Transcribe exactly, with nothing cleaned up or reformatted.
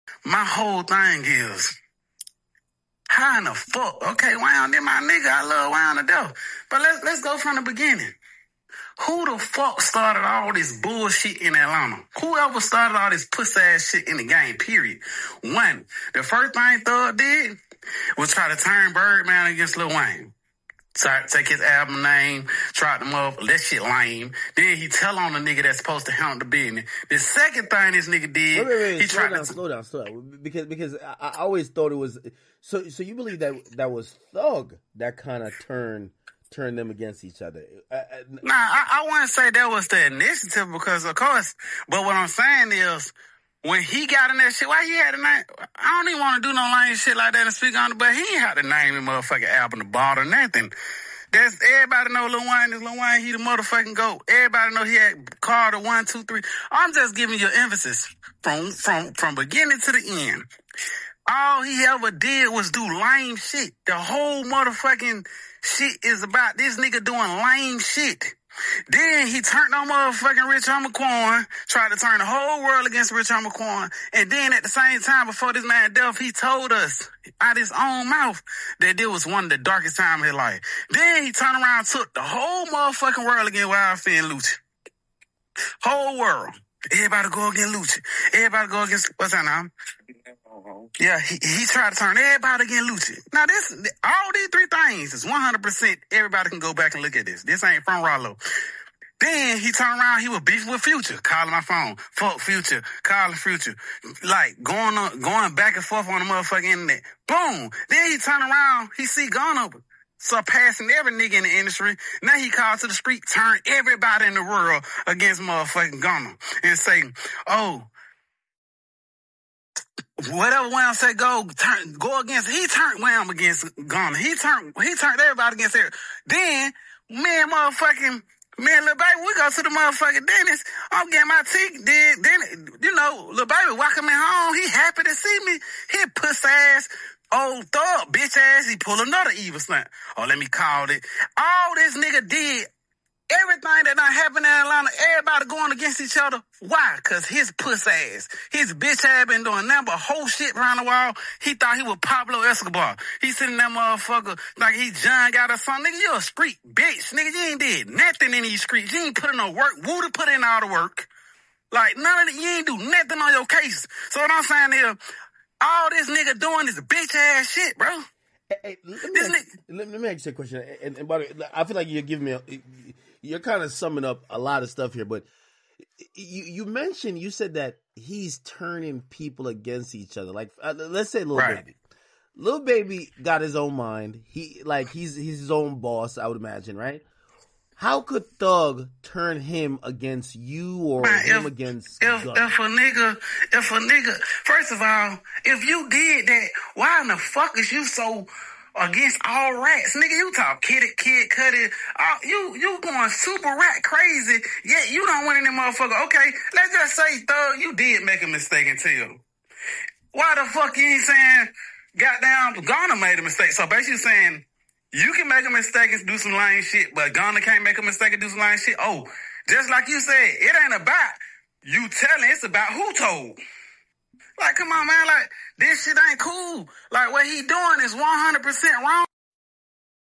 My whole thing is, how in the fuck? Okay, Wayne, did my nigga. I love Wayne to death. But let's let's go from the beginning. Who the fuck started all this bullshit in Atlanta? Whoever started all this pussy ass shit in the game, period. One, the first thing Thug did was try to turn Birdman against Lil Wayne. Try to take his album name, try to up, that shit lame. Then he tell on the nigga that's supposed to handle the business. The second thing this nigga did, wait, wait, wait, he slow tried down, to... slow down, slow down. Because, because I, I always thought it was... So so you believe that that was Thug that kind of turned... turn them against each other? Uh, uh, nah, I, I wouldn't say that was the initiative because, of course, but what I'm saying is, when he got in that shit, why he had to name, I don't even want to do no lame shit like that and speak on it, but he ain't had to name his motherfucking album the ball or nothing. That's, everybody know Lil Wayne is Lil Wayne, he the motherfucking GOAT. Everybody know he had Carter one, two, three. I'm just giving you emphasis from, from, from beginning to the end. All he ever did was do lame shit. The whole motherfucking shit is about this nigga doing lame shit. Then he turned on motherfucking Rich Homie Quan, tried to turn the whole world against Rich Homie Quan. And then at the same time, before this man death, he told us out his own mouth that this was one of the darkest times of his life. Then he turned around and took the whole motherfucking world against Wildfire and Lucci. Whole world. Everybody go against Lucci. Everybody go against, what's that name? Yeah, he, he tried to turn everybody against Lucci. Now this, all these three things is one hundred percent, everybody can go back and look at this. This ain't from Rollo. Then he turned around, he was beefing with Future, calling my phone, fuck Future, calling Future, like going on, going back and forth on the motherfucking internet. Boom. Then he turned around, he see Gunna surpassing every nigga in the industry. Now he called to the street, turn everybody in the world against motherfucking Gunna and say, oh, whatever Wham say go, turn, go against, he turned Wham against Gunna. He turned, he turned everybody against her. Then, me and motherfucking, me and Lil Baby, we go to the motherfucking dentist. I'm getting my teeth did. Then, you know, Lil Baby welcome me home. He happy to see me. He puss ass, old thug, bitch ass. He pull another evil stunt. Oh, let me call it. All this nigga did, everything that done happened in Atlanta, everybody going against each other. Why? Cause his puss ass, his bitch ass been doing nothing but whole shit around the wall. He thought he was Pablo Escobar. He sitting that motherfucker like he John got or something. Nigga, you a street bitch. Nigga, you ain't did nothing in these streets. You ain't put in no work. Woody put in all the work. Like none of the, you ain't do nothing on your case. So what I'm saying is, all this nigga doing is bitch ass shit, bro. Hey, hey, let, me this ask, nigga, let, let me ask you a question. And, and by the way, I feel like you're giving me a, you're kind of summing up a lot of stuff here, but you, you mentioned, you said that he's turning people against each other. Like, uh, let's say Lil right. Baby. Lil Baby got his own mind. He, like, he's, he's his own boss, I would imagine, right? How could Thug turn him against you or Man, him if, against if, Gunna? if a nigga, if a nigga, first of all, if you did that, why in the fuck is you so against all rats? Nigga, you talk Kid Kid Cudi, uh, you, you going super rat crazy, yet you don't win in that motherfucker. Okay, let's just say, Thug, you did make a mistake and tell. Why the fuck you ain't saying, goddamn, Gunna made a mistake? So basically saying, you can make a mistake and do some lame shit, but Gunna can't make a mistake and do some lame shit. Oh, just like you said, it ain't about you telling, it's about who told. Like, come on, man, like, this shit ain't cool. Like, what he doing is one hundred percent wrong.